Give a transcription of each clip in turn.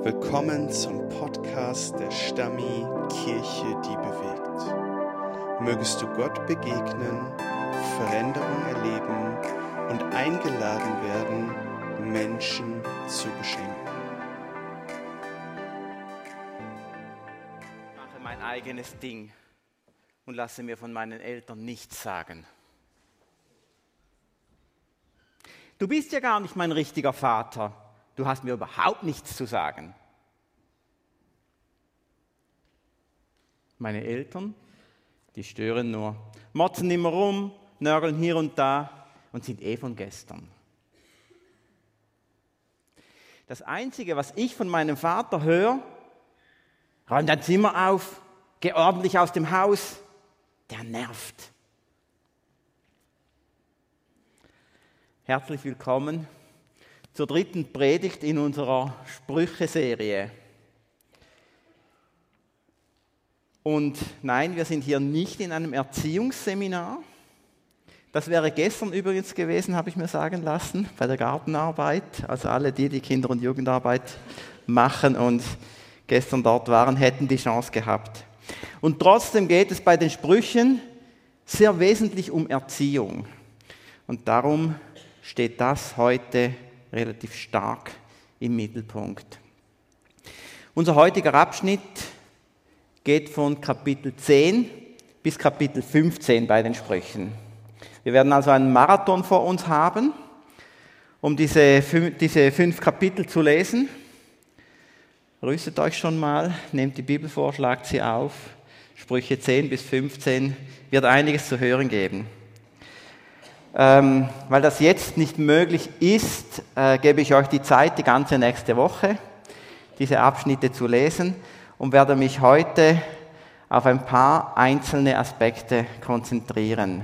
Willkommen zum Podcast der Stammi Kirche, die bewegt. Mögest du Gott begegnen, Veränderung erleben und eingeladen werden, Menschen zu beschenken. Ich mache mein eigenes Ding und lasse mir von meinen Eltern nichts sagen. Du bist ja gar nicht mein richtiger Vater. Du hast mir überhaupt nichts zu sagen. Meine Eltern, die stören nur, motzen immer rum, nörgeln hier und da und sind von gestern. Das Einzige, was ich von meinem Vater höre, räum dein Zimmer auf, geh ordentlich aus dem Haus, der nervt. Herzlich willkommen zur dritten Predigt in unserer Sprüche-Serie. Und nein, wir sind hier nicht in einem Erziehungsseminar. Das wäre gestern übrigens gewesen, habe ich mir sagen lassen, bei der Gartenarbeit. Also alle, die Kinder- und Jugendarbeit machen und gestern dort waren, hätten die Chance gehabt. Und trotzdem geht es bei den Sprüchen sehr wesentlich um Erziehung. Und darum steht das heute relativ stark im Mittelpunkt. Unser heutiger Abschnitt geht von Kapitel 10 bis Kapitel 15 bei den Sprüchen. Wir werden also einen Marathon vor uns haben, um diese 5 Kapitel zu lesen. Rüstet euch schon mal, nehmt die Bibel vor, schlagt sie auf. Sprüche 10 bis 15 wird einiges zu hören geben. Weil das jetzt nicht möglich ist, gebe ich euch die Zeit, die ganze nächste Woche, diese Abschnitte zu lesen und werde mich heute auf ein paar einzelne Aspekte konzentrieren.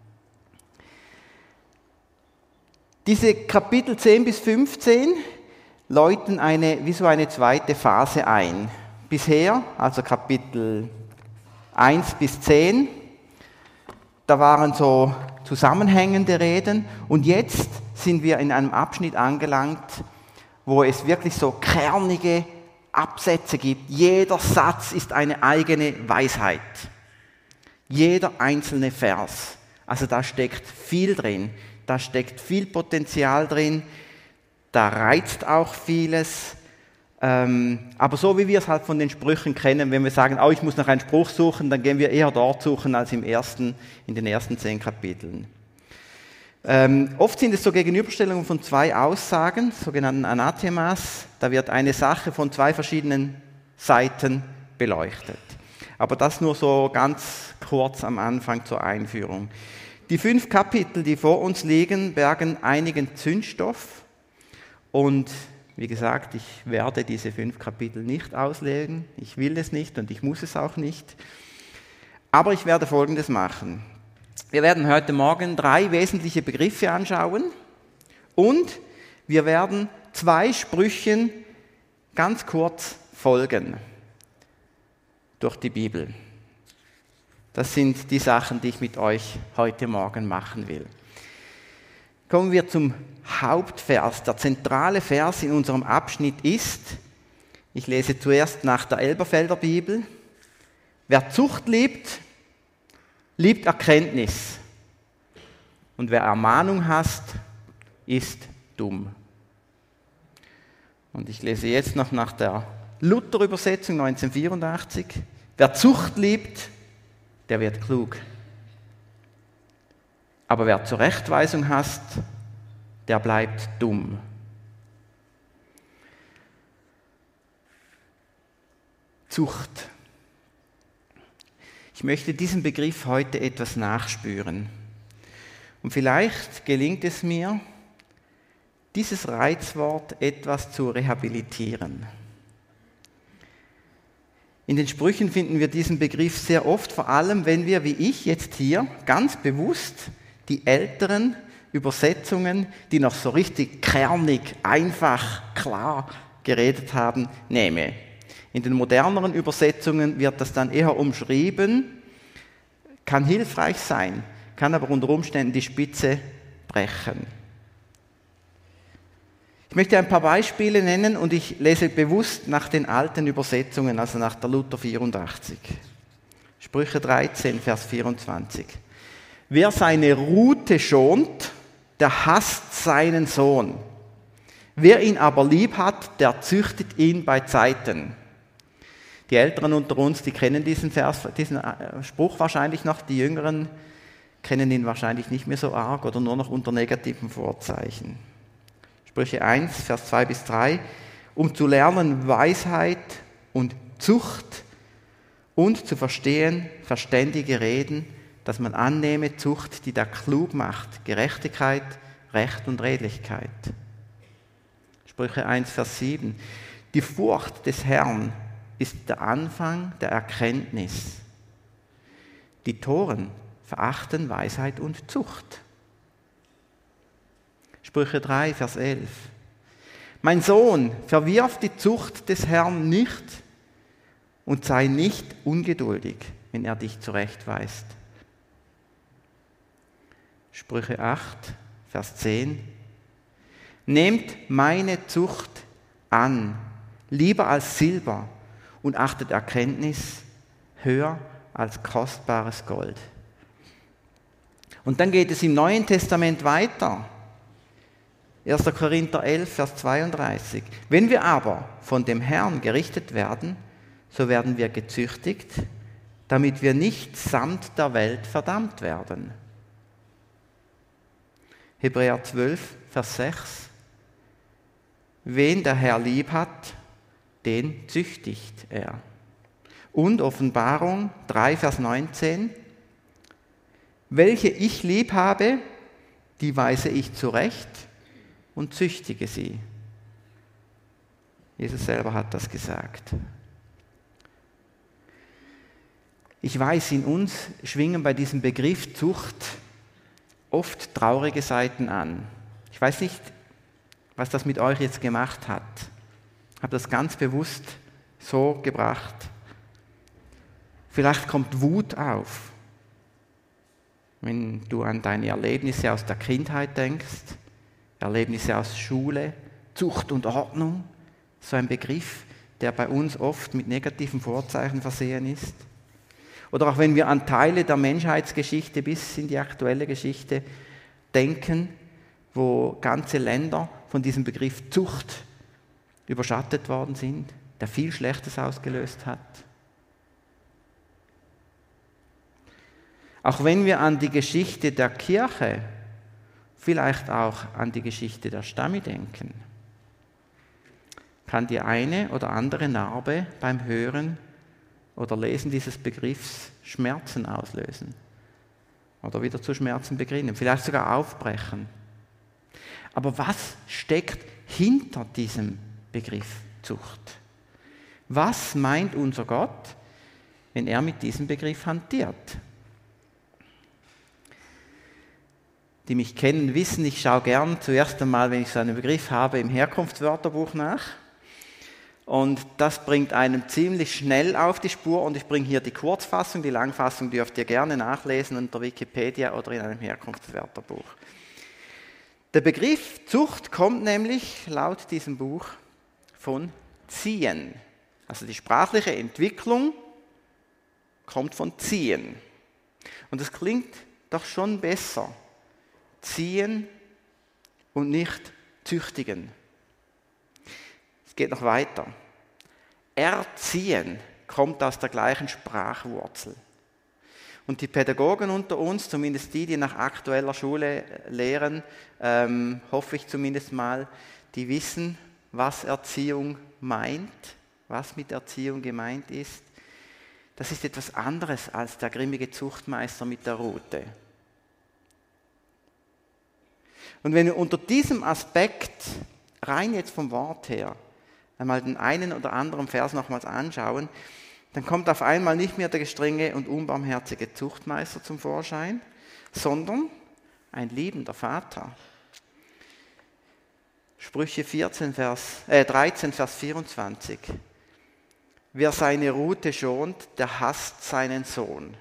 Diese Kapitel 10 bis 15 läuten wie so eine zweite Phase ein. Bisher, also Kapitel 1 bis 10, da waren so zusammenhängende Reden und jetzt sind wir in einem Abschnitt angelangt, wo es wirklich so kernige Absätze gibt. Jeder Satz ist eine eigene Weisheit. Jeder einzelne Vers. Also da steckt viel drin, da steckt viel Potenzial drin, da reizt auch vieles. Aber so wie wir es halt von den Sprüchen kennen, wenn wir sagen, ich muss nach einem Spruch suchen, dann gehen wir eher dort suchen als in den ersten 10 Kapiteln. Oft sind es so Gegenüberstellungen von 2 Aussagen, sogenannten Anathemas. Da wird eine Sache von 2 verschiedenen Seiten beleuchtet. Aber das nur so ganz kurz am Anfang zur Einführung. Die 5 Kapitel, die vor uns liegen, bergen einigen Zündstoff und wie gesagt, ich werde diese 5 Kapitel nicht auslegen. Ich will es nicht und ich muss es auch nicht. Aber ich werde Folgendes machen. Wir werden heute Morgen 3 wesentliche Begriffe anschauen und wir werden 2 Sprüchen ganz kurz folgen durch die Bibel. Das sind die Sachen, die ich mit euch heute Morgen machen will. Kommen wir zum Hauptvers. Der zentrale Vers in unserem Abschnitt ist, ich lese zuerst nach der Elberfelder Bibel, wer Zucht liebt, liebt Erkenntnis. Und wer Ermahnung hasst, ist dumm. Und ich lese jetzt noch nach der Luther-Übersetzung 1984, wer Zucht liebt, der wird klug. Aber wer Zurechtweisung hasst, der bleibt dumm. Zucht. Ich möchte diesem Begriff heute etwas nachspüren. Und vielleicht gelingt es mir, dieses Reizwort etwas zu rehabilitieren. In den Sprüchen finden wir diesen Begriff sehr oft, vor allem wenn wir, wie ich jetzt hier, ganz bewusst die älteren Übersetzungen, die noch so richtig kernig, einfach, klar geredet haben, nehme. In den moderneren Übersetzungen wird das dann eher umschrieben, kann hilfreich sein, kann aber unter Umständen die Spitze brechen. Ich möchte ein paar Beispiele nennen und ich lese bewusst nach den alten Übersetzungen, also nach der Luther 84. Sprüche 13, Vers 24. Wer seine Rute schont, der hasst seinen Sohn. Wer ihn aber lieb hat, der züchtet ihn bei Zeiten. Die Älteren unter uns, die kennen diesen Spruch wahrscheinlich noch, die Jüngeren kennen ihn wahrscheinlich nicht mehr so arg oder nur noch unter negativen Vorzeichen. Sprüche 1, Vers 2 bis 3, um zu lernen Weisheit und Zucht und zu verstehen verständige Reden, dass man annehme Zucht, die da klug macht, Gerechtigkeit, Recht und Redlichkeit. Sprüche 1, Vers 7, die Furcht des Herrn ist der Anfang der Erkenntnis. Die Toren verachten Weisheit und Zucht. Sprüche 3, Vers 11. Mein Sohn, verwirf die Zucht des Herrn nicht und sei nicht ungeduldig, wenn er dich zurechtweist. Sprüche 8, Vers 10. Nehmt meine Zucht an, lieber als Silber, und achtet Erkenntnis höher als kostbares Gold. Und dann geht es im Neuen Testament weiter. 1. Korinther 11, Vers 32. Wenn wir aber von dem Herrn gerichtet werden, so werden wir gezüchtigt, damit wir nicht samt der Welt verdammt werden. Hebräer 12, Vers 6. Wen der Herr lieb hat, den züchtigt er. Und Offenbarung 3, Vers 19. Welche ich lieb habe, die weise ich zurecht und züchtige sie. Jesus selber hat das gesagt. Ich weiß, in uns schwingen bei diesem Begriff Zucht oft traurige Seiten an. Ich weiß nicht, was das mit euch jetzt gemacht hat. Ich habe das ganz bewusst so gebracht. Vielleicht kommt Wut auf, wenn du an deine Erlebnisse aus der Kindheit denkst, Erlebnisse aus Schule, Zucht und Ordnung, so ein Begriff, der bei uns oft mit negativen Vorzeichen versehen ist. Oder auch wenn wir an Teile der Menschheitsgeschichte bis in die aktuelle Geschichte denken, wo ganze Länder von diesem Begriff Zucht überschattet worden sind, der viel Schlechtes ausgelöst hat. Auch wenn wir an die Geschichte der Kirche, vielleicht auch an die Geschichte der Stami denken, kann die eine oder andere Narbe beim Hören oder Lesen dieses Begriffs Schmerzen auslösen oder wieder zu Schmerzen beginnen, vielleicht sogar aufbrechen. Aber was steckt hinter diesem Begriff Zucht? Was meint unser Gott, wenn er mit diesem Begriff hantiert? Die mich kennen, wissen, ich schaue gern zuerst einmal, wenn ich so einen Begriff habe, im Herkunftswörterbuch nach. Und das bringt einem ziemlich schnell auf die Spur. Und ich bringe hier die Kurzfassung, die Langfassung dürft ihr gerne nachlesen unter Wikipedia oder in einem Herkunftswörterbuch. Der Begriff Zucht kommt nämlich laut diesem Buch von ziehen. Also die sprachliche Entwicklung kommt von ziehen. Und es klingt doch schon besser. Ziehen und nicht züchtigen. Es geht noch weiter. Erziehen kommt aus der gleichen Sprachwurzel. Und die Pädagogen unter uns, zumindest die nach aktueller Schule lehren, hoffe ich zumindest mal, die wissen, was Erziehung meint, was mit Erziehung gemeint ist. Das ist etwas anderes als der grimmige Zuchtmeister mit der Rute. Und wenn wir unter diesem Aspekt, rein jetzt vom Wort her, einmal den einen oder anderen Vers nochmals anschauen, dann kommt auf einmal nicht mehr der strenge und unbarmherzige Zuchtmeister zum Vorschein, sondern ein liebender Vater. Sprüche 13, Vers 24. Wer seine Rute schont, der hasst seinen Sohn.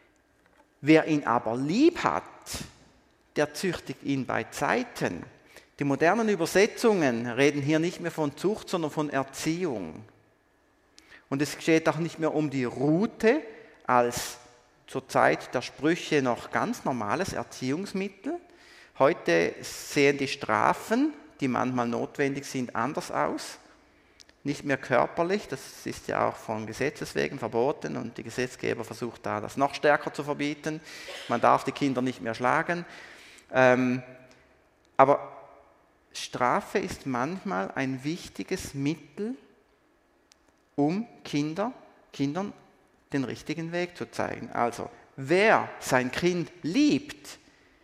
Wer ihn aber lieb hat, der züchtigt ihn bei Zeiten. Die modernen Übersetzungen reden hier nicht mehr von Zucht, sondern von Erziehung. Und es geht auch nicht mehr um die Rute als zur Zeit der Sprüche noch ganz normales Erziehungsmittel. Heute sehen die Strafen, die manchmal notwendig sind, anders aus. Nicht mehr körperlich, das ist ja auch von Gesetzes wegen verboten und die Gesetzgeber versucht da, das noch stärker zu verbieten. Man darf die Kinder nicht mehr schlagen. Aber Strafe ist manchmal ein wichtiges Mittel, um Kindern den richtigen Weg zu zeigen. Also, wer sein Kind liebt,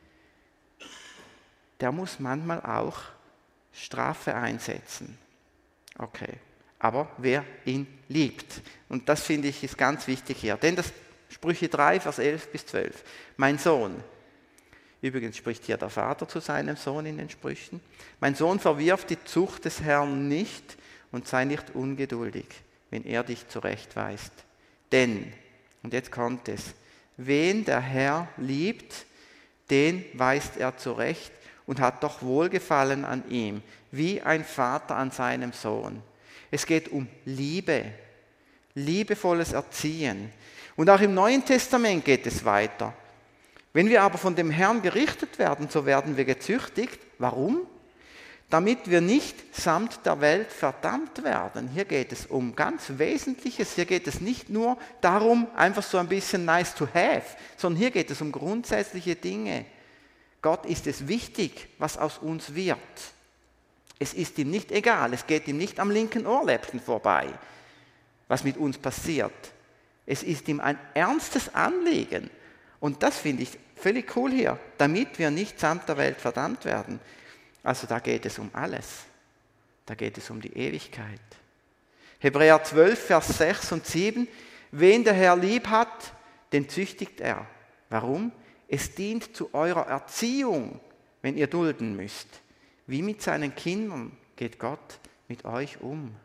der muss manchmal auch Strafe einsetzen. Okay, aber wer ihn liebt. Und das finde ich ist ganz wichtig hier. Denn das Sprüche 3, Vers 11 bis 12. Mein Sohn, übrigens spricht hier der Vater zu seinem Sohn in den Sprüchen, mein Sohn, verwirf die Zucht des Herrn nicht und sei nicht ungeduldig, wenn er dich zurechtweist. Denn, und jetzt kommt es, wen der Herr liebt, den weist er zurecht und hat doch Wohlgefallen an ihm, wie ein Vater an seinem Sohn. Es geht um Liebe, liebevolles Erziehen. Und auch im Neuen Testament geht es weiter. Wenn wir aber von dem Herrn gerichtet werden, so werden wir gezüchtigt. Warum? Damit wir nicht samt der Welt verdammt werden. Hier geht es um ganz Wesentliches. Hier geht es nicht nur darum, einfach so ein bisschen nice to have, sondern hier geht es um grundsätzliche Dinge. Gott ist es wichtig, was aus uns wird. Es ist ihm nicht egal, es geht ihm nicht am linken Ohrläppchen vorbei, was mit uns passiert. Es ist ihm ein ernstes Anliegen. Und das finde ich völlig cool hier, damit wir nicht samt der Welt verdammt werden. Also da geht es um alles. Da geht es um die Ewigkeit. Hebräer 12, Vers 6 und 7. Wen der Herr lieb hat, den züchtigt er. Warum? Es dient zu eurer Erziehung, wenn ihr dulden müsst. Wie mit seinen Kindern geht Gott mit euch um.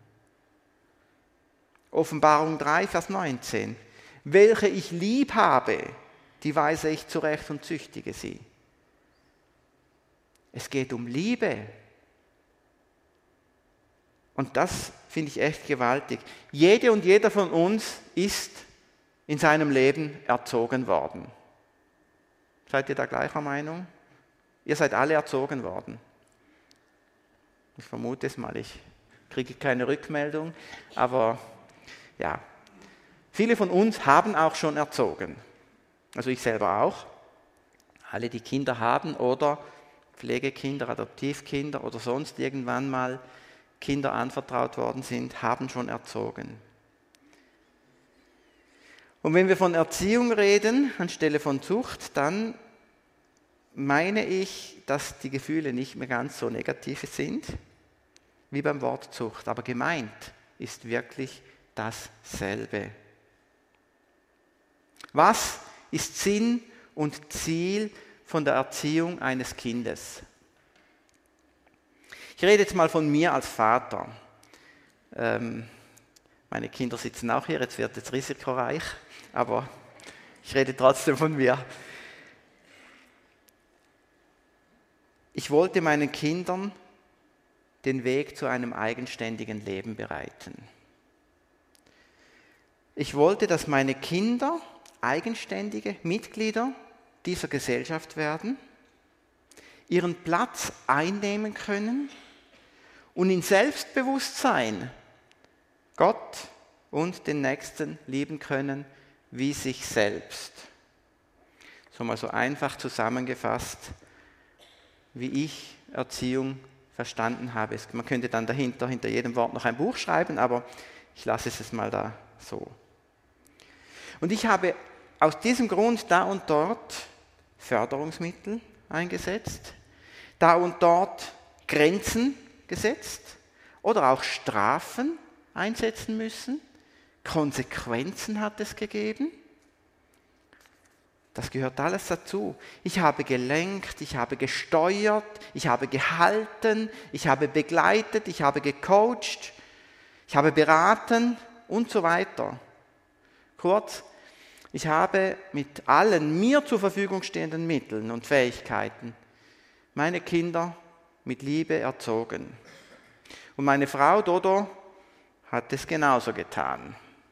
Offenbarung 3, Vers 19. Welche ich lieb habe, die weise ich zurecht und züchtige sie. Es geht um Liebe. Und das finde ich echt gewaltig. Jede und jeder von uns ist in seinem Leben erzogen worden. Seid ihr da gleicher Meinung? Ihr seid alle erzogen worden. Ich vermute es mal, ich kriege keine Rückmeldung, aber ja, viele von uns haben auch schon erzogen. Also ich selber auch. Alle, die Kinder haben oder Pflegekinder, Adoptivkinder oder sonst irgendwann mal Kinder anvertraut worden sind, haben schon erzogen. Und wenn wir von Erziehung reden, anstelle von Zucht, dann meine ich, dass die Gefühle nicht mehr ganz so negativ sind wie beim Wort Zucht. Aber gemeint ist wirklich dasselbe. Was ist Sinn und Ziel von der Erziehung eines Kindes? Ich rede jetzt mal von mir als Vater. Meine Kinder sitzen auch hier, jetzt wird es risikoreich, aber ich rede trotzdem von mir. Ich wollte meinen Kindern den Weg zu einem eigenständigen Leben bereiten. Ich wollte, dass meine Kinder eigenständige Mitglieder dieser Gesellschaft werden, ihren Platz einnehmen können und in Selbstbewusstsein Gott und den Nächsten lieben können wie sich selbst. So mal so einfach zusammengefasst, wie ich Erziehung verstanden habe. Man könnte dann hinter jedem Wort noch ein Buch schreiben, aber ich lasse es mal da so. Und ich habe aus diesem Grund da und dort Förderungsmittel eingesetzt, da und dort Grenzen gesetzt oder auch Strafen einsetzen müssen. Konsequenzen hat es gegeben. Das gehört alles dazu. Ich habe gelenkt, ich habe gesteuert, ich habe gehalten, ich habe begleitet, ich habe gecoacht, ich habe beraten und so weiter. Kurz, ich habe mit allen mir zur Verfügung stehenden Mitteln und Fähigkeiten meine Kinder mit Liebe erzogen. Und meine Frau Dodo hat es genauso getan.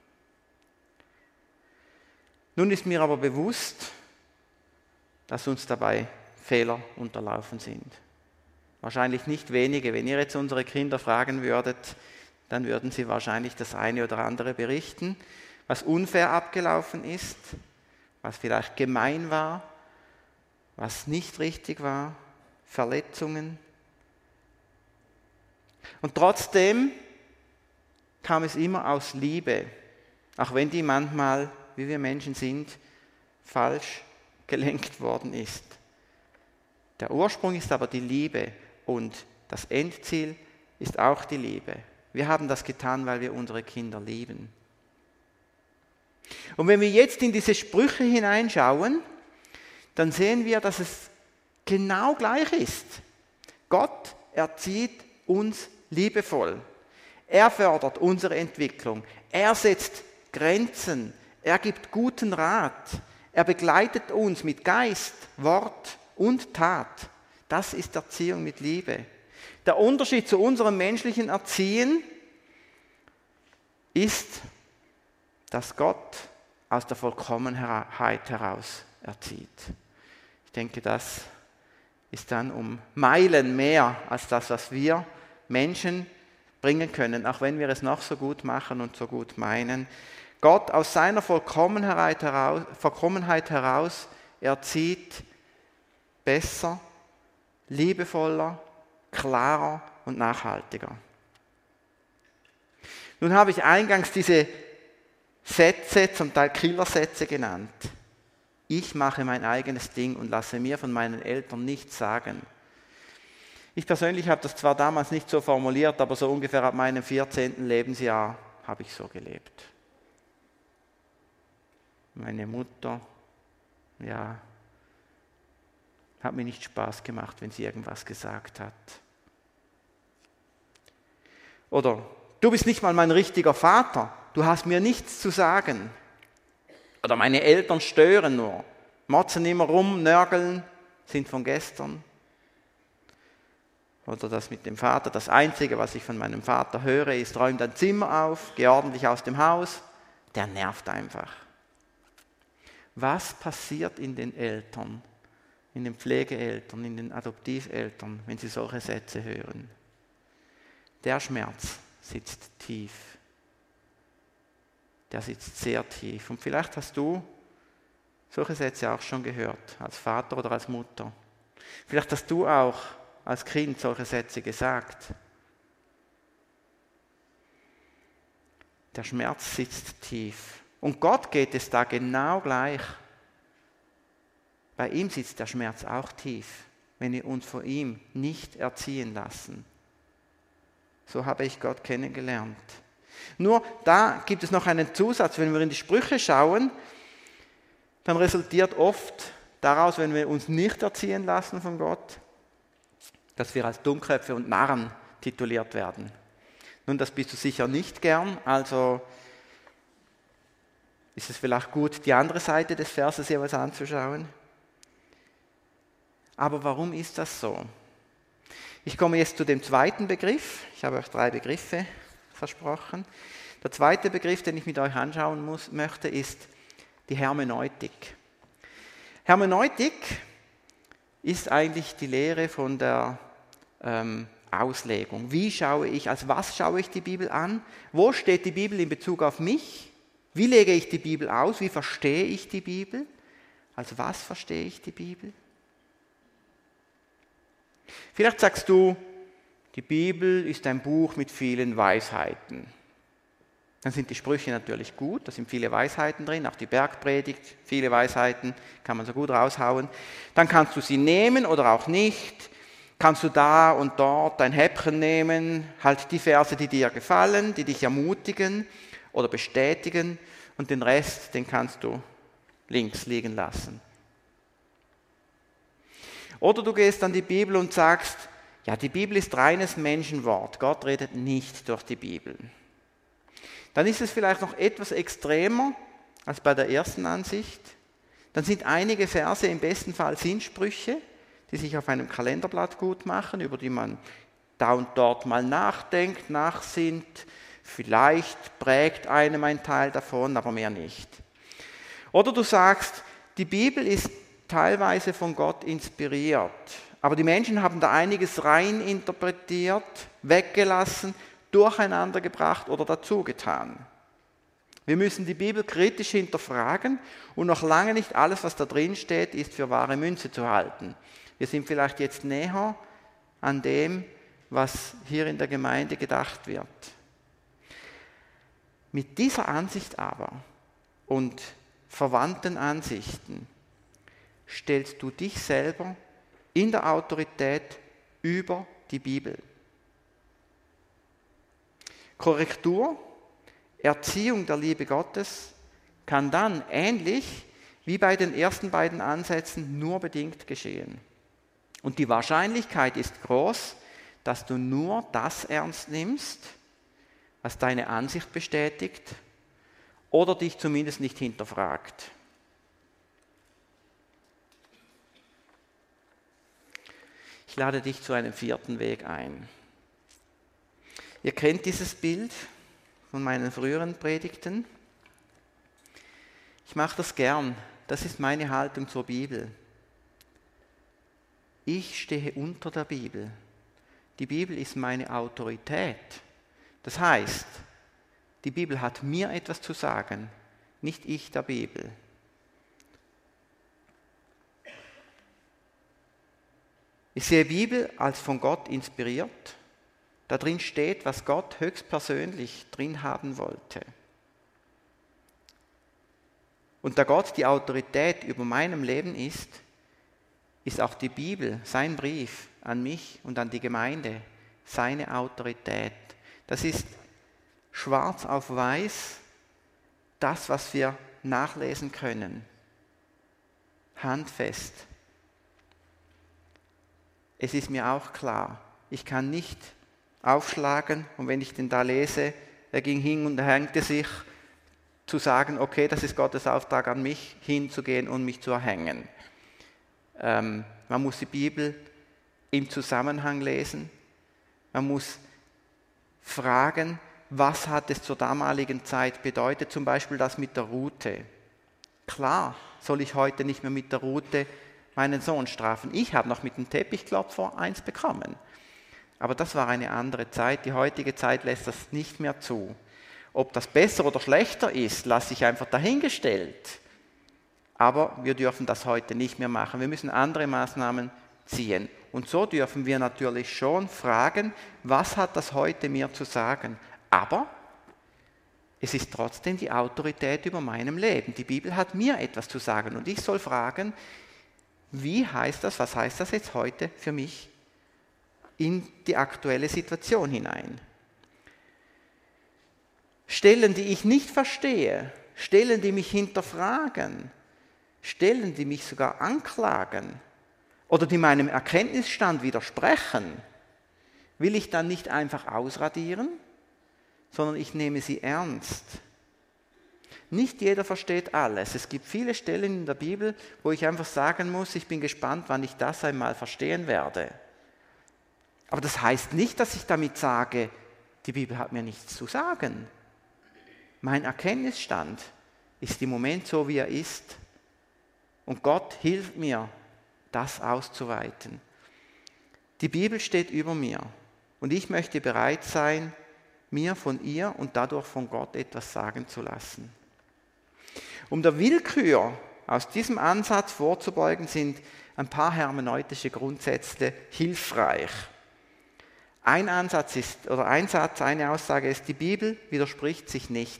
Nun ist mir aber bewusst, dass uns dabei Fehler unterlaufen sind. Wahrscheinlich nicht wenige. Wenn ihr jetzt unsere Kinder fragen würdet, dann würden sie wahrscheinlich das eine oder andere berichten, was unfair abgelaufen ist, was vielleicht gemein war, was nicht richtig war, Verletzungen. Und trotzdem kam es immer aus Liebe, auch wenn die manchmal, wie wir Menschen sind, falsch gelenkt worden ist. Der Ursprung ist aber die Liebe und das Endziel ist auch die Liebe. Wir haben das getan, weil wir unsere Kinder lieben. Und wenn wir jetzt in diese Sprüche hineinschauen, dann sehen wir, dass es genau gleich ist. Gott erzieht uns liebevoll. Er fördert unsere Entwicklung. Er setzt Grenzen. Er gibt guten Rat. Er begleitet uns mit Geist, Wort und Tat. Das ist Erziehung mit Liebe. Der Unterschied zu unserem menschlichen Erziehen ist, dass Gott aus der Vollkommenheit heraus erzieht. Ich denke, das ist dann um Meilen mehr als das, was wir Menschen bringen können, auch wenn wir es noch so gut machen und so gut meinen. Gott aus seiner Vollkommenheit heraus erzieht besser, liebevoller, klarer und nachhaltiger. Nun habe ich eingangs diese Sätze, zum Teil Killersätze genannt. Ich mache mein eigenes Ding und lasse mir von meinen Eltern nichts sagen. Ich persönlich habe das zwar damals nicht so formuliert, aber so ungefähr ab meinem 14. Lebensjahr habe ich so gelebt. Meine Mutter, ja, hat mir nicht Spaß gemacht, wenn sie irgendwas gesagt hat. Oder, du bist nicht mal mein richtiger Vater, du hast mir nichts zu sagen. Oder meine Eltern stören nur, motzen immer rum, nörgeln, sind von gestern. Oder das mit dem Vater, das Einzige, was ich von meinem Vater höre, ist, räum dein Zimmer auf, geh ordentlich aus dem Haus. Der nervt einfach. Was passiert in den Eltern, in den Pflegeeltern, in den Adoptiveltern, wenn sie solche Sätze hören? Der Schmerz sitzt tief. Der sitzt sehr tief. Und vielleicht hast du solche Sätze auch schon gehört, als Vater oder als Mutter. Vielleicht hast du auch als Kind solche Sätze gesagt. Der Schmerz sitzt tief. Und Gott geht es da genau gleich. Bei ihm sitzt der Schmerz auch tief, wenn wir uns von ihm nicht erziehen lassen. So habe ich Gott kennengelernt. Nur da gibt es noch einen Zusatz, wenn wir in die Sprüche schauen, dann resultiert oft daraus, wenn wir uns nicht erziehen lassen von Gott, dass wir als Dummköpfe und Narren tituliert werden. Nun, das bist du sicher nicht gern, also ist es vielleicht gut, die andere Seite des Verses jeweils anzuschauen. Aber warum ist das so? Ich komme jetzt zu dem zweiten Begriff. Ich habe euch 3 Begriffe versprochen. Der zweite Begriff, den ich mit euch anschauen möchte, ist die Hermeneutik. Hermeneutik ist eigentlich die Lehre von der Auslegung. Als was schaue ich die Bibel an? Wo steht die Bibel in Bezug auf mich? Wie lege ich die Bibel aus? Wie verstehe ich die Bibel? Als was verstehe ich die Bibel? Vielleicht sagst du, die Bibel ist ein Buch mit vielen Weisheiten. Dann sind die Sprüche natürlich gut, da sind viele Weisheiten drin, auch die Bergpredigt, viele Weisheiten, kann man so gut raushauen. Dann kannst du sie nehmen oder auch nicht. Kannst du da und dort ein Häppchen nehmen, halt die Verse, die dir gefallen, die dich ermutigen oder bestätigen, und den Rest, den kannst du links liegen lassen. Oder du gehst an die Bibel und sagst, ja, die Bibel ist reines Menschenwort, Gott redet nicht durch die Bibel. Dann ist es vielleicht noch etwas extremer als bei der ersten Ansicht. Dann sind einige Verse im besten Fall Sinnsprüche, die sich auf einem Kalenderblatt gut machen, über die man da und dort mal nachdenkt, nachsinnt. Vielleicht prägt einem ein Teil davon, aber mehr nicht. Oder du sagst, die Bibel ist teilweise von Gott inspiriert, aber die Menschen haben da einiges rein interpretiert, weggelassen, durcheinander gebracht oder dazugetan. Wir müssen die Bibel kritisch hinterfragen und noch lange nicht alles, was da drin steht, ist für wahre Münze zu halten. Wir sind vielleicht jetzt näher an dem, was hier in der Gemeinde gedacht wird. Mit dieser Ansicht aber und verwandten Ansichten stellst du dich selber in der Autorität über die Bibel. Korrektur, Erziehung der Liebe Gottes kann dann ähnlich wie bei den ersten beiden Ansätzen nur bedingt geschehen. Und die Wahrscheinlichkeit ist groß, dass du nur das ernst nimmst, was deine Ansicht bestätigt oder dich zumindest nicht hinterfragt. Ich lade dich zu einem vierten Weg ein. Ihr kennt dieses Bild von meinen früheren Predigten. Ich mache das gern. Das ist meine Haltung zur Bibel. Ich stehe unter der Bibel. Die Bibel ist meine Autorität. Das heißt, die Bibel hat mir etwas zu sagen, nicht ich der Bibel. Ich sehe die Bibel als von Gott inspiriert. Da drin steht, was Gott höchstpersönlich drin haben wollte. Und da Gott die Autorität über meinem Leben ist auch die Bibel, sein Brief an mich und an die Gemeinde, seine Autorität. Das ist schwarz auf weiß, das, was wir nachlesen können. Handfest. Es ist mir auch klar, ich kann nicht aufschlagen und wenn ich den da lese, er ging hin und hängte sich, zu sagen, okay, das ist Gottes Auftrag an mich, hinzugehen und mich zu erhängen. Man muss die Bibel im Zusammenhang lesen. Man muss fragen, was hat es zur damaligen Zeit bedeutet, zum Beispiel das mit der Rute. Klar, soll ich heute nicht mehr mit der Rute meinen Sohn strafen. Ich habe noch mit dem Teppichklopfer eins bekommen. Aber das war eine andere Zeit. Die heutige Zeit lässt das nicht mehr zu. Ob das besser oder schlechter ist, lasse ich einfach dahingestellt. Aber wir dürfen das heute nicht mehr machen. Wir müssen andere Maßnahmen ziehen. Und so dürfen wir natürlich schon fragen, was hat das heute mir zu sagen? Aber es ist trotzdem die Autorität über meinem Leben. Die Bibel hat mir etwas zu sagen. Und ich soll fragen, wie heißt das, was heißt das jetzt heute für mich in die aktuelle Situation hinein? Stellen, die ich nicht verstehe, Stellen, die mich hinterfragen, Stellen, die mich sogar anklagen oder die meinem Erkenntnisstand widersprechen, will ich dann nicht einfach ausradieren, sondern ich nehme sie ernst. Nicht jeder versteht alles. Es gibt viele Stellen in der Bibel, wo ich einfach sagen muss, ich bin gespannt, wann ich das einmal verstehen werde. Aber das heißt nicht, dass ich damit sage, die Bibel hat mir nichts zu sagen. Mein Erkenntnisstand ist im Moment so, wie er ist. Und Gott hilft mir, das auszuweiten. Die Bibel steht über mir. Und ich möchte bereit sein, mir von ihr und dadurch von Gott etwas sagen zu lassen. Um der Willkür aus diesem Ansatz vorzubeugen, sind ein paar hermeneutische Grundsätze hilfreich. Eine Aussage ist, die Bibel widerspricht sich nicht.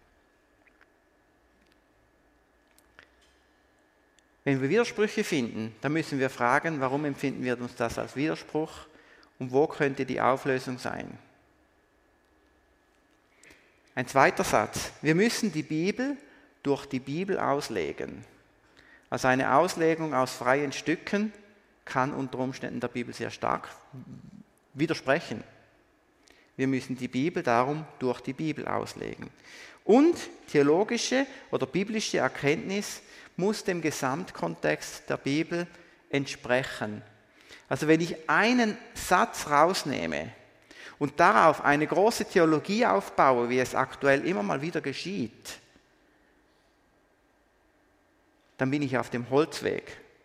Wenn wir Widersprüche finden, dann müssen wir fragen, warum empfinden wir uns das als Widerspruch und wo könnte die Auflösung sein? Ein zweiter Satz, wir müssen die Bibel durch die Bibel auslegen. Also eine Auslegung aus freien Stücken kann unter Umständen der Bibel sehr stark widersprechen. Wir müssen die Bibel darum durch die Bibel auslegen. Und theologische oder biblische Erkenntnis muss dem Gesamtkontext der Bibel entsprechen. Also wenn ich einen Satz rausnehme und darauf eine große Theologie aufbaue, wie es aktuell immer mal wieder geschieht, dann bin ich auf dem Holzweg.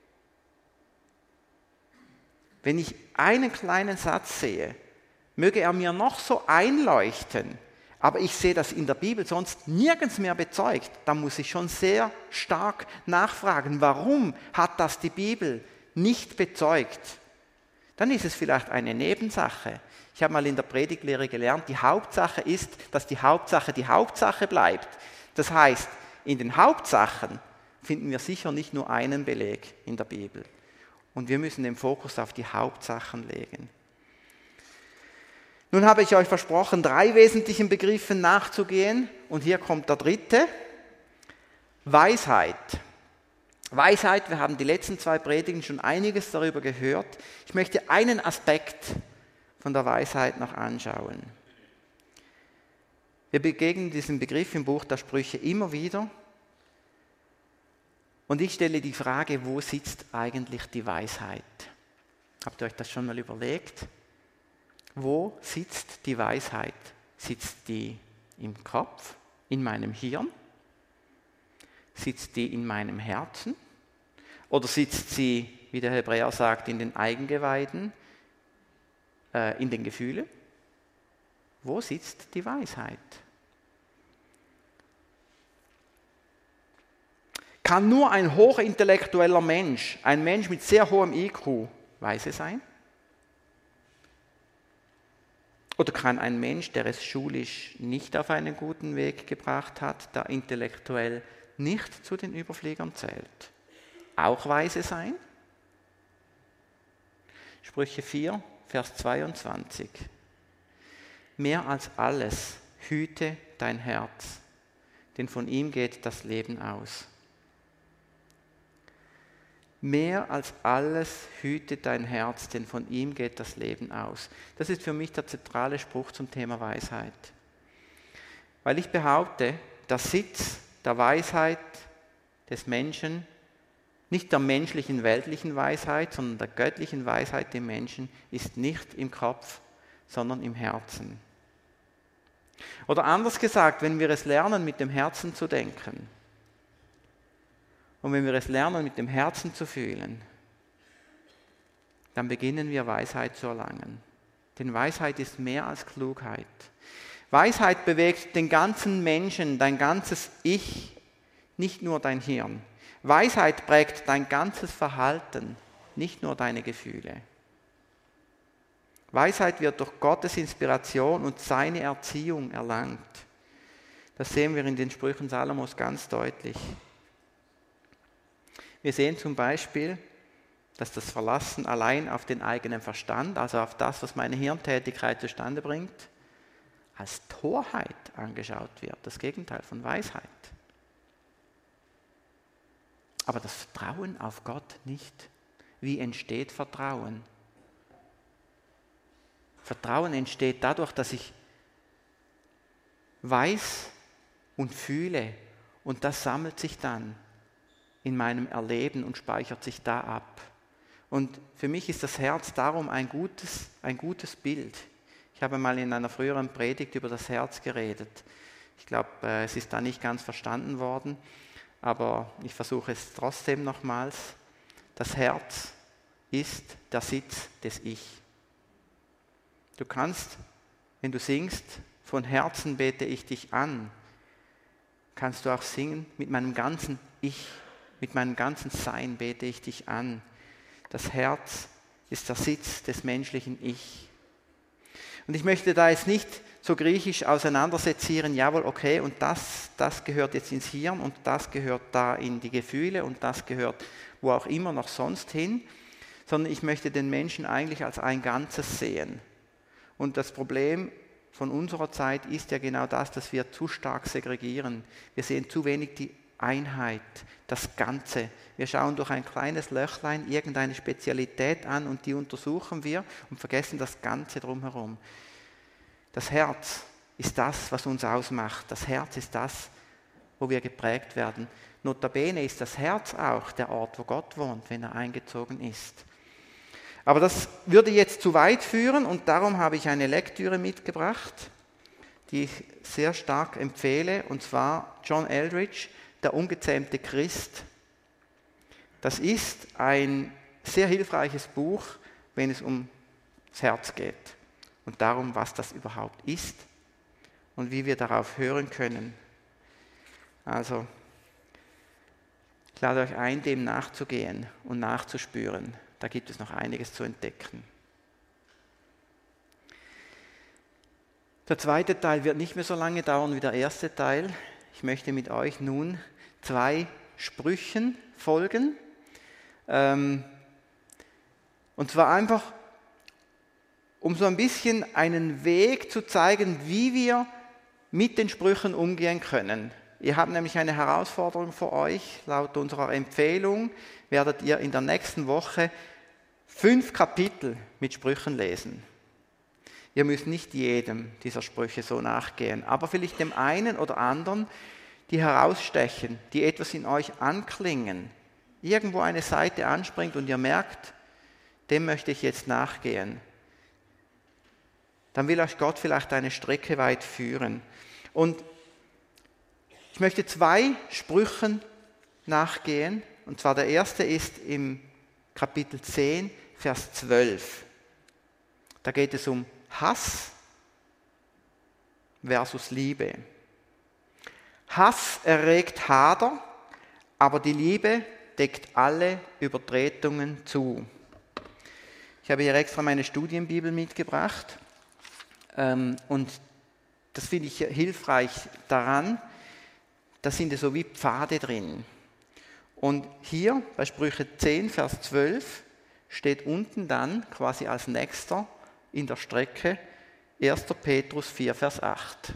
Wenn ich einen kleinen Satz sehe, möge er mir noch so einleuchten, aber ich sehe das in der Bibel sonst nirgends mehr bezeugt, dann muss ich schon sehr stark nachfragen, warum hat das die Bibel nicht bezeugt? Dann ist es vielleicht eine Nebensache. Ich habe mal in der Predigtlehre gelernt, die Hauptsache ist, dass die Hauptsache bleibt. Das heißt, in den Hauptsachen finden wir sicher nicht nur einen Beleg in der Bibel. Und wir müssen den Fokus auf die Hauptsachen legen. Nun habe ich euch versprochen, 3 wesentlichen Begriffen nachzugehen. Und hier kommt der dritte. Weisheit. Weisheit, wir haben die letzten 2 Predigten schon einiges darüber gehört. Ich möchte einen Aspekt von der Weisheit noch anschauen. Wir begegnen diesem Begriff im Buch der Sprüche immer wieder. Und ich stelle die Frage, wo sitzt eigentlich die Weisheit? Habt ihr euch das schon mal überlegt? Wo sitzt die Weisheit? Sitzt die im Kopf, in meinem Hirn? Sitzt die in meinem Herzen? Oder sitzt sie, wie der Hebräer sagt, in den Eingeweiden, in den Gefühlen? Wo sitzt die Weisheit? Kann nur ein hochintellektueller Mensch, ein Mensch mit sehr hohem IQ, weise sein? Oder kann ein Mensch, der es schulisch nicht auf einen guten Weg gebracht hat, der intellektuell nicht zu den Überfliegern zählt, auch weise sein? Sprüche 4, Vers 22. Mehr als alles hüte dein Herz, denn von ihm geht das Leben aus. Mehr als alles hüte dein Herz, denn von ihm geht das Leben aus. Das ist für mich der zentrale Spruch zum Thema Weisheit. Weil ich behaupte, der Sitz der Weisheit des Menschen, nicht der menschlichen, weltlichen Weisheit, sondern der göttlichen Weisheit des Menschen, ist nicht im Kopf, sondern im Herzen. Oder anders gesagt, wenn wir es lernen, mit dem Herzen zu denken, und wenn wir es lernen, mit dem Herzen zu fühlen, dann beginnen wir Weisheit zu erlangen. Denn Weisheit ist mehr als Klugheit. Weisheit bewegt den ganzen Menschen, dein ganzes Ich, nicht nur dein Hirn. Weisheit prägt dein ganzes Verhalten, nicht nur deine Gefühle. Weisheit wird durch Gottes Inspiration und seine Erziehung erlangt. Das sehen wir in den Sprüchen Salomos ganz deutlich. Wir sehen zum Beispiel, dass das Verlassen allein auf den eigenen Verstand, also auf das, was meine Hirntätigkeit zustande bringt, als Torheit angeschaut wird, das Gegenteil von Weisheit. Aber das Vertrauen auf Gott nicht. Wie entsteht Vertrauen? Vertrauen entsteht dadurch, dass ich weiß und fühle, und das sammelt sich dann in meinem Erleben und speichert sich da ab. Und für mich ist das Herz darum ein gutes Bild. Ich habe mal in einer früheren Predigt über das Herz geredet. Ich glaube, es ist da nicht ganz verstanden worden, aber ich versuche es trotzdem nochmals. Das Herz ist der Sitz des Ich. Du kannst, wenn du singst, von Herzen bete ich dich an, kannst du auch singen, mit meinem ganzen Ich, mit meinem ganzen Sein bete ich dich an. Das Herz ist der Sitz des menschlichen Ich. Und ich möchte da jetzt nicht so griechisch auseinandersezieren, jawohl, okay, und das gehört jetzt ins Hirn und das gehört da in die Gefühle und das gehört wo auch immer noch sonst hin, sondern ich möchte den Menschen eigentlich als ein Ganzes sehen. Und das Problem von unserer Zeit ist ja genau das, dass wir zu stark segregieren. Wir sehen zu wenig die Einheit, das Ganze. Wir schauen durch ein kleines Löchlein irgendeine Spezialität an und die untersuchen wir und vergessen das Ganze drumherum. Das Herz ist das, was uns ausmacht. Das Herz ist das, wo wir geprägt werden. Notabene ist das Herz auch der Ort, wo Gott wohnt, wenn er eingezogen ist. Aber das würde jetzt zu weit führen und darum habe ich eine Lektüre mitgebracht, die ich sehr stark empfehle, und zwar John Eldredge, Der ungezähmte Christ. Das ist ein sehr hilfreiches Buch, wenn es ums Herz geht und darum, was das überhaupt ist und wie wir darauf hören können. Also, ich lade euch ein, dem nachzugehen und nachzuspüren. Da gibt es noch einiges zu entdecken. Der zweite Teil wird nicht mehr so lange dauern wie der erste Teil. Ich möchte mit euch nun 2 Sprüchen folgen. Und zwar einfach, um so ein bisschen einen Weg zu zeigen, wie wir mit den Sprüchen umgehen können. Ihr habt nämlich eine Herausforderung für euch. Laut unserer Empfehlung werdet ihr in der nächsten Woche 5 Kapitel mit Sprüchen lesen. Ihr müsst nicht jedem dieser Sprüche so nachgehen, aber vielleicht dem einen oder anderen, die herausstechen, die etwas in euch anklingen, irgendwo eine Seite anspringt und ihr merkt, dem möchte ich jetzt nachgehen. Dann will euch Gott vielleicht eine Strecke weit führen. Und ich möchte 2 Sprüchen nachgehen. Und zwar der erste ist im Kapitel 10, Vers 12. Da geht es um Hass versus Liebe. Hass erregt Hader, aber die Liebe deckt alle Übertretungen zu. Ich habe hier extra meine Studienbibel mitgebracht und das finde ich hilfreich daran, da sind so wie Pfade drin. Und hier bei Sprüche 10, Vers 12 steht unten dann quasi als nächster in der Strecke 1. Petrus 4, Vers 8.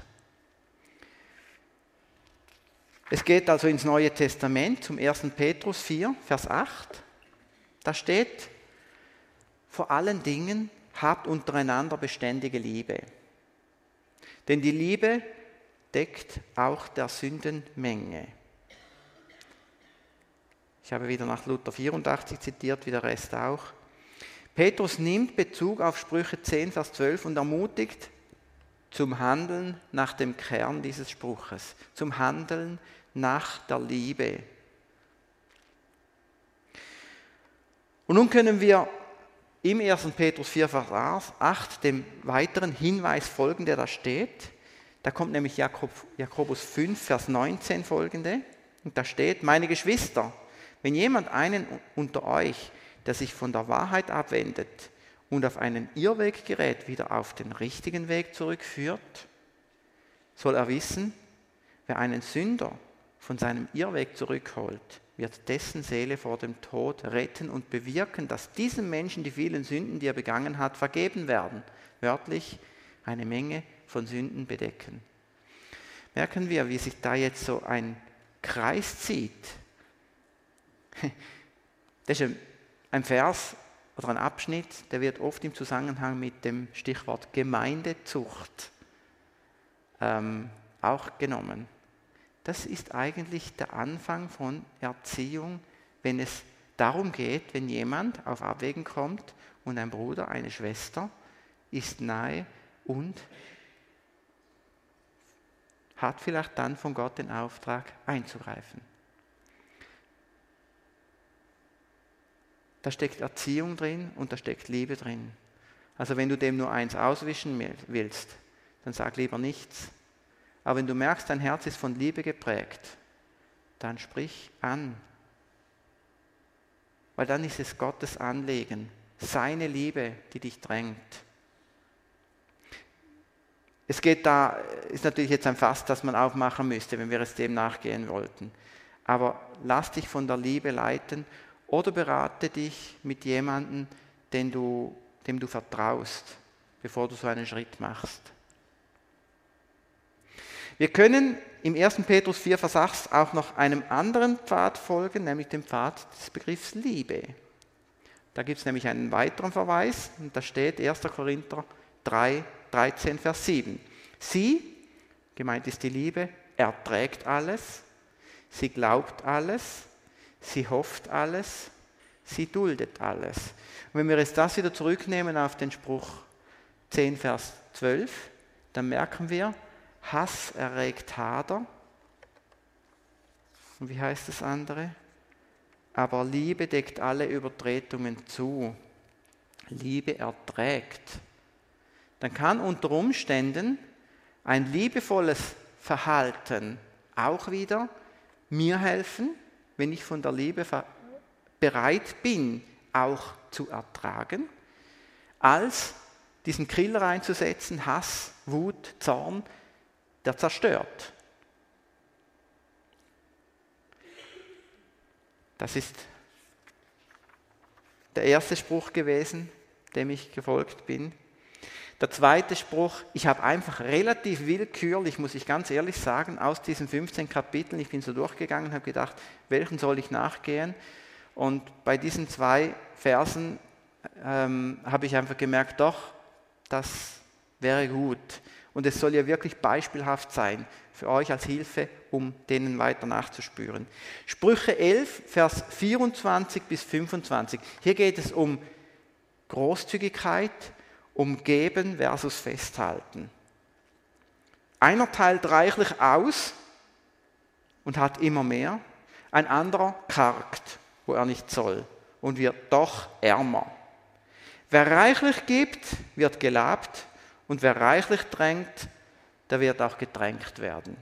Es geht also ins Neue Testament zum 1. Petrus 4, Vers 8. Da steht, vor allen Dingen habt untereinander beständige Liebe. Denn die Liebe deckt auch der Sündenmenge. Ich habe wieder nach Luther 84 zitiert, wie der Rest auch. Petrus nimmt Bezug auf Sprüche 10, Vers 12 und ermutigt zum Handeln nach dem Kern dieses Spruches, zum Handeln nach der Liebe. Und nun können wir im 1. Petrus 4, Vers 8 dem weiteren Hinweis folgen, der da steht. Da kommt nämlich Jakobus 5, Vers 19 folgende. Und da steht, meine Geschwister, wenn jemand einen unter euch, der sich von der Wahrheit abwendet und auf einen Irrweg gerät, wieder auf den richtigen Weg zurückführt, soll er wissen, wer einen Sünder von seinem Irrweg zurückholt, wird dessen Seele vor dem Tod retten und bewirken, dass diesem Menschen die vielen Sünden, die er begangen hat, vergeben werden. Wörtlich eine Menge von Sünden bedecken. Merken wir, wie sich da jetzt so ein Kreis zieht. Das ist ein Vers oder ein Abschnitt, der wird oft im Zusammenhang mit dem Stichwort Gemeindezucht auch genommen. Das ist eigentlich der Anfang von Erziehung, wenn es darum geht, wenn jemand auf Abwägen kommt und ein Bruder, eine Schwester ist nahe und hat vielleicht dann von Gott den Auftrag einzugreifen. Da steckt Erziehung drin und da steckt Liebe drin. Also wenn du dem nur eins auswischen willst, dann sag lieber nichts. Aber wenn du merkst, dein Herz ist von Liebe geprägt, dann sprich an. Weil dann ist es Gottes Anliegen, seine Liebe, die dich drängt. Es geht da, ist natürlich jetzt ein Fass, das man aufmachen müsste, wenn wir es dem nachgehen wollten. Aber lass dich von der Liebe leiten oder berate dich mit jemandem, dem du vertraust, bevor du so einen Schritt machst. Wir können im 1. Petrus 4, Vers 8 auch noch einem anderen Pfad folgen, nämlich dem Pfad des Begriffs Liebe. Da gibt es nämlich einen weiteren Verweis, und da steht 1. Korinther 3, 13, Vers 7. Sie, gemeint ist die Liebe, erträgt alles. sie glaubt alles, sie hofft alles, sie duldet alles. Und wenn wir jetzt das wieder zurücknehmen auf den Spruch 10, Vers 12, dann merken wir, Hass erregt Hader. Und wie heißt das andere? Aber Liebe deckt alle Übertretungen zu. Liebe erträgt. Dann kann unter Umständen ein liebevolles Verhalten auch wieder mir helfen, wenn ich von der Liebe bereit bin, auch zu ertragen, als diesen Killer einzusetzen, Hass, Wut, Zorn, der zerstört. Das ist der erste Spruch gewesen, dem ich gefolgt bin. Der zweite Spruch, ich habe einfach relativ willkürlich, muss ich ganz ehrlich sagen, aus diesen 15 Kapiteln, ich bin so durchgegangen und habe gedacht, welchen soll ich nachgehen? Und bei diesen 2 Versen habe ich einfach gemerkt, doch, das wäre gut. Und es soll ja wirklich beispielhaft sein für euch als Hilfe, um denen weiter nachzuspüren. Sprüche 11, Vers 24 bis 25. Hier geht es um Großzügigkeit, um Geben versus Festhalten. Einer teilt reichlich aus und hat immer mehr. Ein anderer kargt, wo er nicht soll und wird doch ärmer. Wer reichlich gibt, wird gelabt. Und wer reichlich drängt, der wird auch gedrängt werden.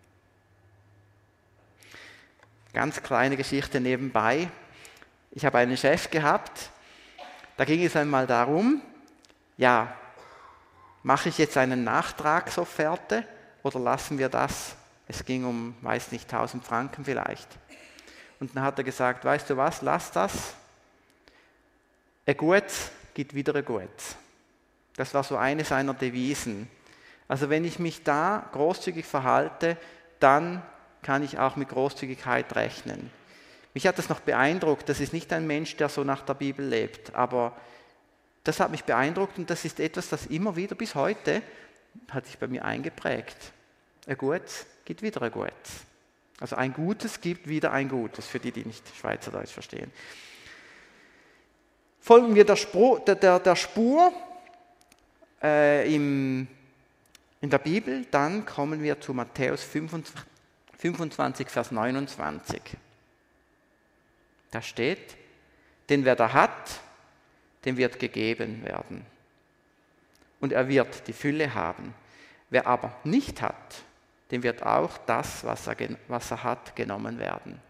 Ganz kleine Geschichte nebenbei. Ich habe einen Chef gehabt, da ging es einmal darum, ja, mache ich jetzt eine Nachtragsofferte oder lassen wir das? Es ging um, weiß nicht, 1000 Franken vielleicht. Und dann hat er gesagt, weißt du was, lass das. Ein Gutes gibt wieder ein Gutes. Das war so eine seiner Devisen. Also wenn ich mich da großzügig verhalte, dann kann ich auch mit Großzügigkeit rechnen. Mich hat das noch beeindruckt. Das ist nicht ein Mensch, der so nach der Bibel lebt, aber das hat mich beeindruckt und das ist etwas, das immer wieder bis heute hat sich bei mir eingeprägt. Ein Gutes gibt wieder ein Gutes. Also ein Gutes gibt wieder ein Gutes, für die, die nicht Schweizerdeutsch verstehen. Folgen wir der Spur in der Bibel, dann kommen wir zu Matthäus 25, Vers 29. Da steht, denn wer da hat, dem wird gegeben werden. Und er wird die Fülle haben. Wer aber nicht hat, dem wird auch das, was er hat, genommen werden.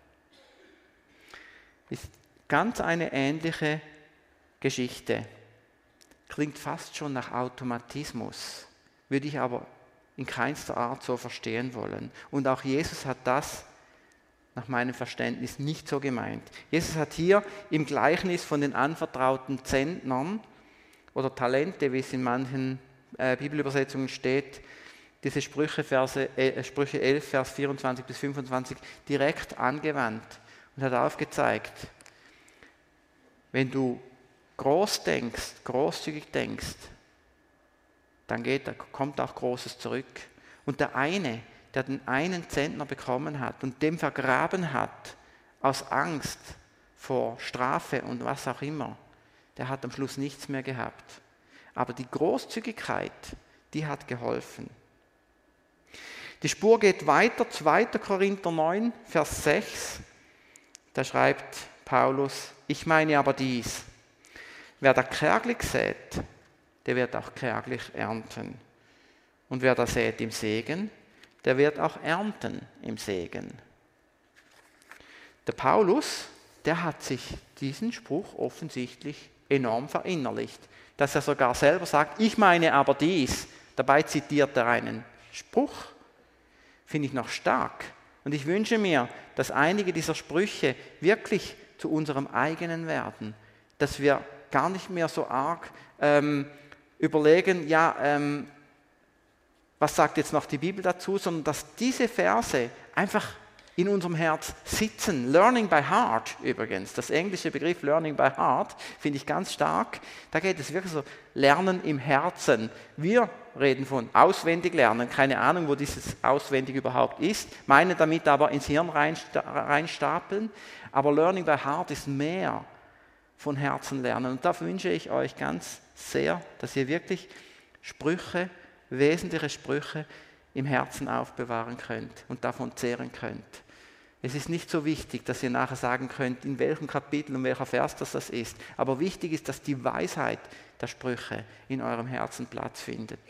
Ist ganz eine ähnliche Geschichte. Klingt fast schon nach Automatismus, würde ich aber in keinster Art so verstehen wollen. Und auch Jesus hat das nach meinem Verständnis nicht so gemeint. Jesus hat hier im Gleichnis von den anvertrauten Zentnern oder Talente, wie es in manchen Bibelübersetzungen steht, diese Sprüche 11, Vers 24 bis 25 direkt angewandt und hat aufgezeigt, wenn du groß denkst, großzügig denkst, dann kommt auch Großes zurück. Und der eine, der den einen Zentner bekommen hat und dem vergraben hat, aus Angst vor Strafe und was auch immer, der hat am Schluss nichts mehr gehabt. Aber die Großzügigkeit, die hat geholfen. Die Spur geht weiter, 2. Korinther 9, Vers 6, da schreibt Paulus, ich meine aber dies, wer da kärglich sät, der wird auch kärglich ernten. Und wer da sät im Segen, der wird auch ernten im Segen. Der Paulus, der hat sich diesen Spruch offensichtlich enorm verinnerlicht, dass er sogar selber sagt, ich meine aber dies. Dabei zitiert er einen Spruch, finde ich noch stark. Und ich wünsche mir, dass einige dieser Sprüche wirklich zu unserem eigenen werden, dass wir gar nicht mehr so arg überlegen, was sagt jetzt noch die Bibel dazu, sondern dass diese Verse einfach in unserem Herz sitzen. Learning by heart übrigens, das englische Begriff Learning by heart finde ich ganz stark. Da geht es wirklich so, Lernen im Herzen. Wir reden von auswendig lernen, keine Ahnung, wo dieses auswendig überhaupt ist, meinen damit aber ins Hirn reinstapeln. Aber Learning by heart ist mehr von Herzen lernen. Und da wünsche ich euch ganz sehr, dass ihr wirklich Sprüche, wesentliche Sprüche im Herzen aufbewahren könnt und davon zehren könnt. Es ist nicht so wichtig, dass ihr nachher sagen könnt, in welchem Kapitel und welcher Vers das ist. Aber wichtig ist, dass die Weisheit der Sprüche in eurem Herzen Platz findet.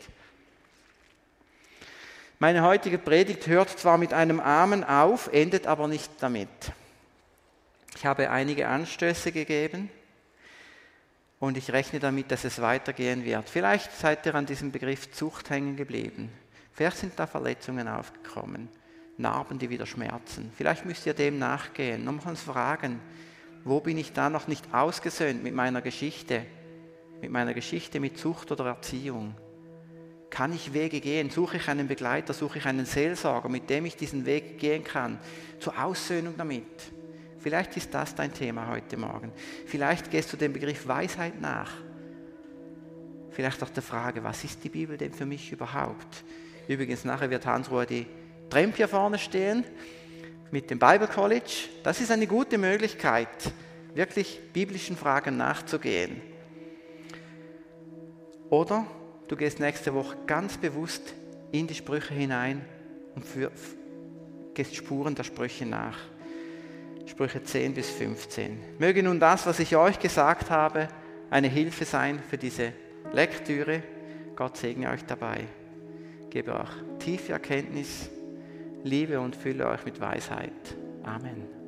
Meine heutige Predigt hört zwar mit einem Amen auf, endet aber nicht damit. Ich habe einige Anstöße gegeben und ich rechne damit, dass es weitergehen wird. Vielleicht seid ihr an diesem Begriff Zucht hängen geblieben. Vielleicht sind da Verletzungen aufgekommen, Narben, die wieder schmerzen. Vielleicht müsst ihr dem nachgehen, nochmals fragen, wo bin ich da noch nicht ausgesöhnt mit meiner Geschichte mit Zucht oder Erziehung? Kann ich Wege gehen? Suche ich einen Begleiter, suche ich einen Seelsorger, mit dem ich diesen Weg gehen kann, zur Aussöhnung damit? Vielleicht ist das dein Thema heute Morgen. Vielleicht gehst du dem Begriff Weisheit nach. Vielleicht auch der Frage, was ist die Bibel denn für mich überhaupt? Übrigens, nachher wird Hans-Ruhe die Tremp hier vorne stehen mit dem Bible College. Das ist eine gute Möglichkeit, wirklich biblischen Fragen nachzugehen. Oder du gehst nächste Woche ganz bewusst in die Sprüche hinein und gehst Spuren der Sprüche nach. Sprüche 10 bis 15. Möge nun das, was ich euch gesagt habe, eine Hilfe sein für diese Lektüre. Gott segne euch dabei. Gebe euch tiefe Erkenntnis, Liebe und fülle euch mit Weisheit. Amen.